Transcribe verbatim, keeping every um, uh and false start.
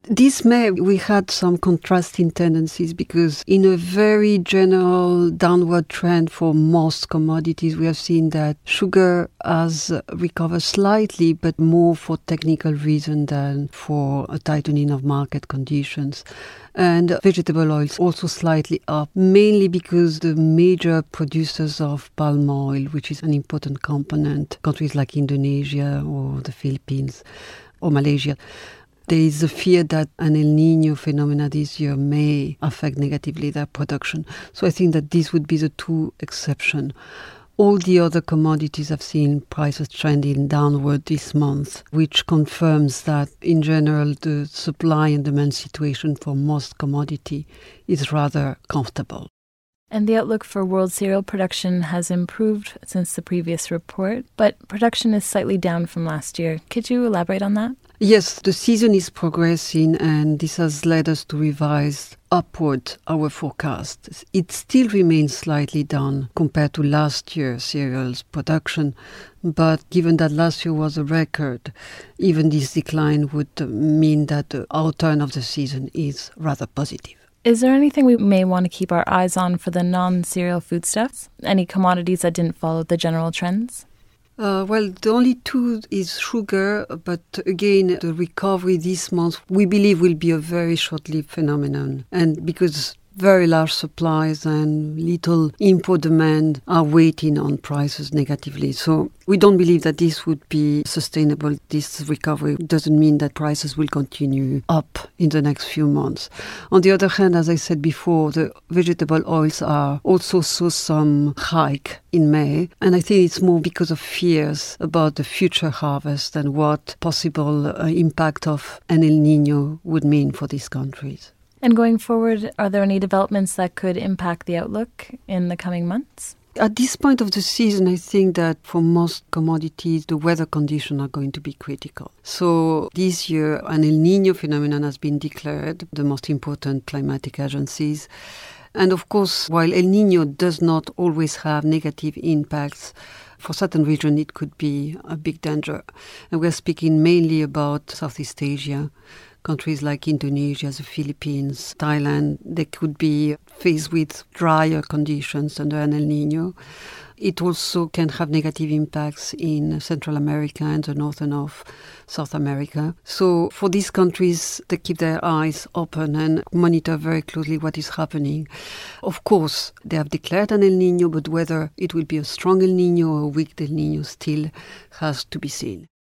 This May, we had some contrasting tendencies because in a very general downward trend for most commodities, we have seen that sugar has recovered slightly, but more for technical reason than for a tightening of market conditions. And vegetable oils also slightly up, mainly because the major producers of palm oil, which is an important component, countries like Indonesia or the Philippines or Malaysia, there is a fear that an El Niño phenomena this year may affect negatively their production. So I think that these would be the two exceptions. All the other commodities have seen prices trending downward this month, which confirms that in general the supply and demand situation for most commodity is rather comfortable. And the outlook for world cereal production has improved since the previous report, but production is slightly down from last year. Could you elaborate on that? Yes, the season is progressing and this has led us to revise upward our forecast. It still remains slightly down compared to last year's cereals production, but given that last year was a record, even this decline would mean that the outturn of the season is rather positive. Is there anything we may want to keep our eyes on for the non-cereal foodstuffs? Any commodities that didn't follow the general trends? Uh, well, the only two is sugar, but again, the recovery this month, we believe will be a very short-lived phenomenon. And because very large supplies and little import demand are weighting on prices negatively. So we don't believe that this would be sustainable. This recovery doesn't mean that prices will continue up in the next few months. On the other hand, as I said before, the vegetable oils are also saw some hike in May. And I think it's more because of fears about the future harvest and what possible uh, impact of an El Niño would mean for these countries. And going forward, are there any developments that could impact the outlook in the coming months? At this point of the season, I think that for most commodities, the weather conditions are going to be critical. So this year, an El Niño phenomenon has been declared, the most important climatic agencies. And of course, while El Niño does not always have negative impacts, for certain regions it could be a big danger. And we're speaking mainly about Southeast Asia. Countries like Indonesia, the Philippines, Thailand, they could be faced with drier conditions under an El Niño. It also can have negative impacts in Central America and the northern of South America. So for these countries, they keep their eyes open and monitor very closely what is happening. Of course, they have declared an El Niño, but whether it will be a strong El Niño or a weak El Niño still has to be seen.